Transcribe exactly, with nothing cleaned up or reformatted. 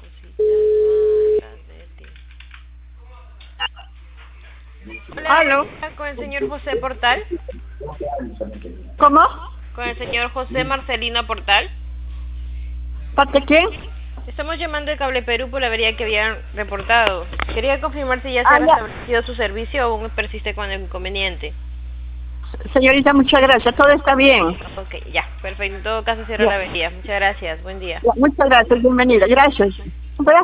Hola, ¿Aló? con el señor José Portal. ¿Cómo? Con el señor José Marcelino Portal. ¿Parte quién? Estamos llamando de Cable Perú por la avería que habían reportado. Quería confirmar si ya se Ah, ha ya. restablecido su servicio o aún persiste con el inconveniente. Señorita, muchas gracias. Todo está bien. Ok, ya, perfecto. En todo caso cierro Ya. la avería. Muchas gracias. Buen día. Ya, muchas gracias. Bienvenida. Gracias.